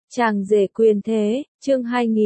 Chàng rể quyền thế, chương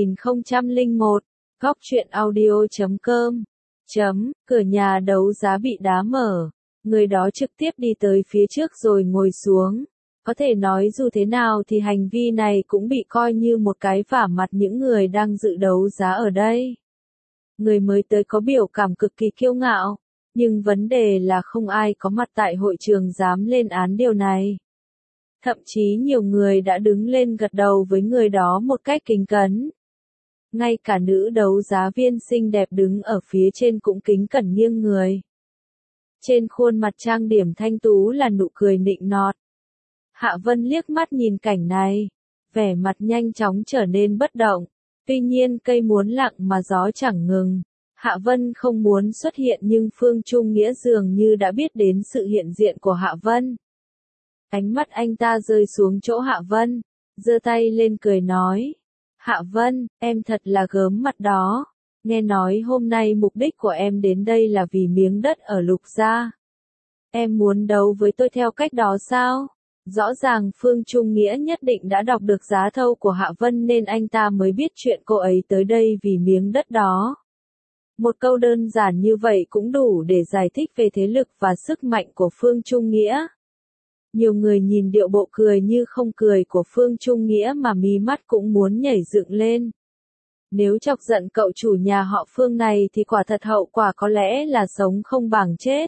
2001, góc truyện audio.com. Cửa nhà đấu giá bị đá mở. Người đó trực tiếp đi tới phía trước rồi ngồi xuống. Có thể nói dù thế nào thì hành vi này cũng bị coi như một cái vả mặt những người đang dự đấu giá ở đây. Người mới tới có biểu cảm cực kỳ kiêu ngạo, nhưng vấn đề là không ai có mặt tại hội trường dám lên án điều này. Thậm chí nhiều người đã đứng lên gật đầu với người đó một cách kính cẩn. Ngay cả nữ đấu giá viên xinh đẹp đứng ở phía trên cũng kính cẩn nghiêng người. Trên khuôn mặt trang điểm thanh tú là nụ cười nịnh nọt. Hạ Vân liếc mắt nhìn cảnh này, vẻ mặt nhanh chóng trở nên bất động. Tuy nhiên cây muốn lặng mà gió chẳng ngừng. Hạ Vân không muốn xuất hiện nhưng Phương Trung Nghĩa dường như đã biết đến sự hiện diện của Hạ Vân. Ánh mắt anh ta rơi xuống chỗ Hạ Vân, giơ tay lên cười nói. Hạ Vân, em thật là gớm mặt đó. Nghe nói hôm nay mục đích của em đến đây là vì miếng đất ở Lục Gia. Em muốn đấu với tôi theo cách đó sao? Rõ ràng Phương Trung Nghĩa nhất định đã đọc được giá thâu của Hạ Vân nên anh ta mới biết chuyện cô ấy tới đây vì miếng đất đó. Một câu đơn giản như vậy cũng đủ để giải thích về thế lực và sức mạnh của Phương Trung Nghĩa. Nhiều người nhìn điệu bộ cười như không cười của Phương Trung Nghĩa mà mí mắt cũng muốn nhảy dựng lên. Nếu chọc giận cậu chủ nhà họ Phương này thì quả thật hậu quả có lẽ là sống không bằng chết.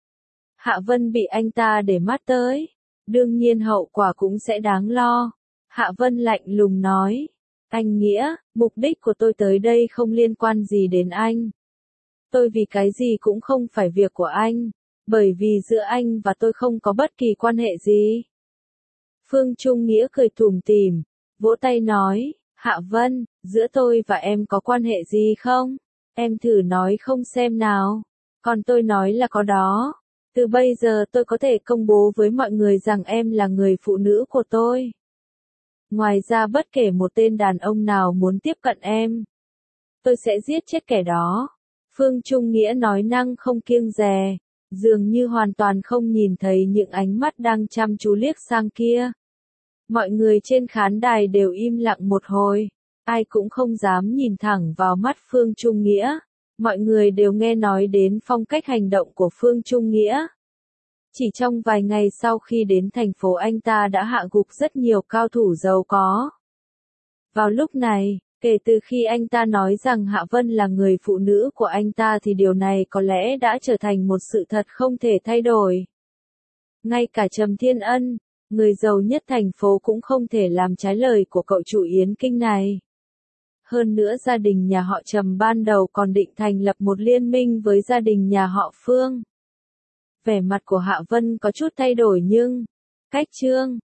Hạ Vân bị anh ta để mắt tới. Đương nhiên hậu quả cũng sẽ đáng lo. Hạ Vân lạnh lùng nói. Anh Nghĩa, mục đích của tôi tới đây không liên quan gì đến anh. Tôi vì cái gì cũng không phải việc của anh. Bởi vì giữa anh và tôi không có bất kỳ quan hệ gì. Phương Trung Nghĩa cười tủm tỉm, vỗ tay nói, Hạ Vân, giữa tôi và em có quan hệ gì không? Em thử nói không xem nào. Còn tôi nói là có đó. Từ bây giờ tôi có thể công bố với mọi người rằng em là người phụ nữ của tôi. Ngoài ra bất kể một tên đàn ông nào muốn tiếp cận em, tôi sẽ giết chết kẻ đó. Phương Trung Nghĩa nói năng không kiêng dè. Dường như hoàn toàn không nhìn thấy những ánh mắt đang chăm chú liếc sang kia. Mọi người trên khán đài đều im lặng một hồi. Ai cũng không dám nhìn thẳng vào mắt Phương Trung Nghĩa. Mọi người đều nghe nói đến phong cách hành động của Phương Trung Nghĩa. Chỉ trong vài ngày sau khi đến thành phố anh ta đã hạ gục rất nhiều cao thủ giàu có. Vào lúc này, kể từ khi anh ta nói rằng Hạ Vân là người phụ nữ của anh ta thì điều này có lẽ đã trở thành một sự thật không thể thay đổi. Ngay cả Trầm Thiên Ân, người giàu nhất thành phố cũng không thể làm trái lời của cậu chủ Yến Kinh này. Hơn nữa gia đình nhà họ Trầm ban đầu còn định thành lập một liên minh với gia đình nhà họ Phương. Vẻ mặt của Hạ Vân có chút thay đổi nhưng, cách chương